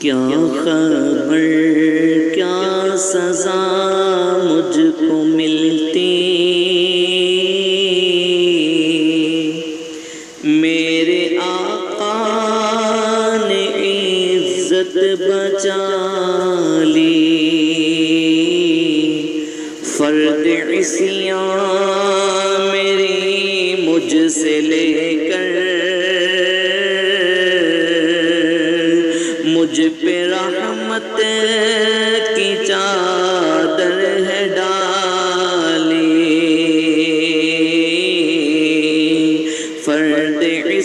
کیا خبر کیا سزا مجھ کو ملتی، میرے آقا نے عزت بچا لی، فرد عصیان میری مجھ سے لے کر مجھ پہ رحمت کی چادر ہے ڈالی، فرد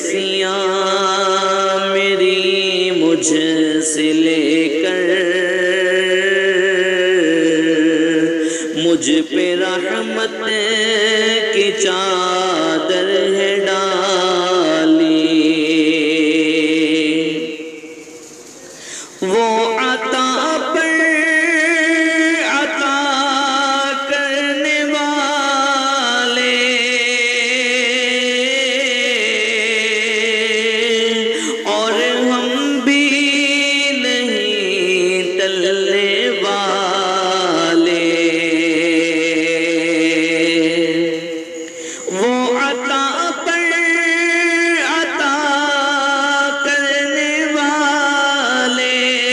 عصیان میری مجھ سے لے کر مجھ پہ رحمت کی چادر ہے ڈالی، وہ عطا پر عطا کرنے والے اور ہم بھی نہیں ٹلنے والے، وہ عطا پر عطا کرنے والے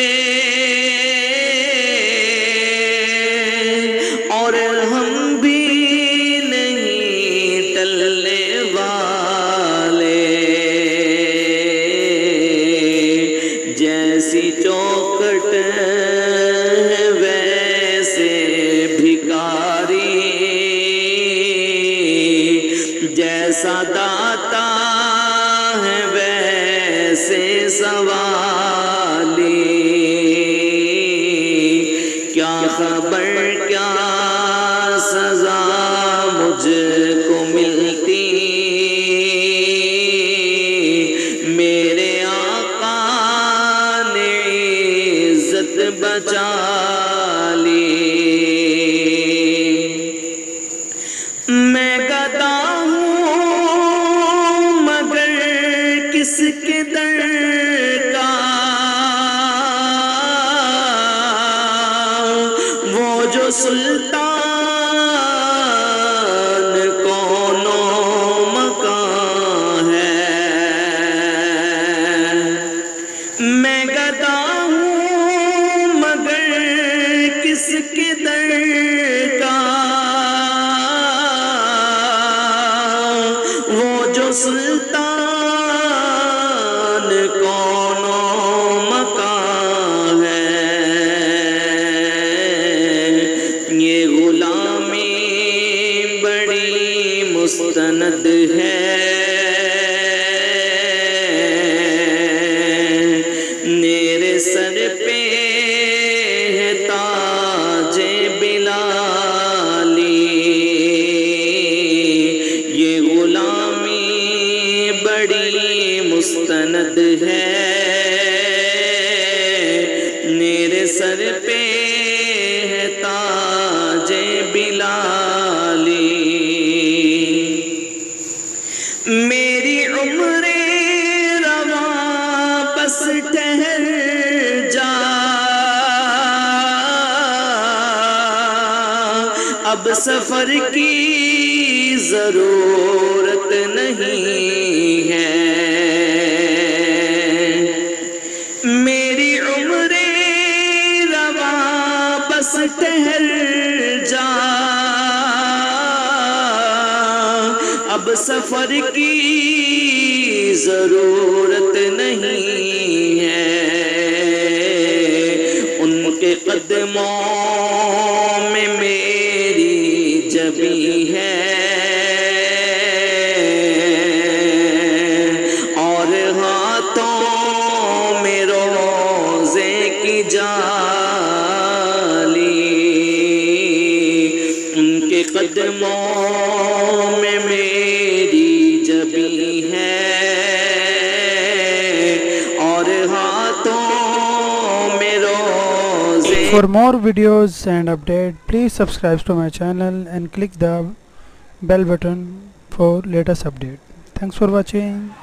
اور ہم بھی نہیں ٹلنے والے، جیسی چوکھٹ ہے ویسے بھکاری، جیسا داتا ہے ویسے سوالی، کیا خبر کیا سزا مجھ کو ملتی، میرے آقا نے عزت بچا لی، میں گدا ہوں مگر کس کے در کا، وہ جو سلطان کون و مکان ہے، میں گدا ہوں مگر کس کے در کا، وہ جو سلطان کون و مکان ہے، یہ غلامی بڑی مستند ہے، میرے سر پہ ہے تاج بلالی، یہ غلامی بڑی مستند ہے، میرے سر پہ ہے تاج بلالی، میری عمر رواں بس ٹھہر جا، اب سفر کی ضرورت نہیں ہے، میری عمر رواں بس ٹھہر جا، اب سفر کی ضرورت نہیں ہے، ان کے قدموں میں میری جبی ہے اور ہاتھوں میں روزے کی جالی، ان کے قدموں میں میری جبی ہے اور ہاتھوں میں روزے۔ For more videos and updates, please subscribe to my channel and click the bell button for latest update. Thanks for watching.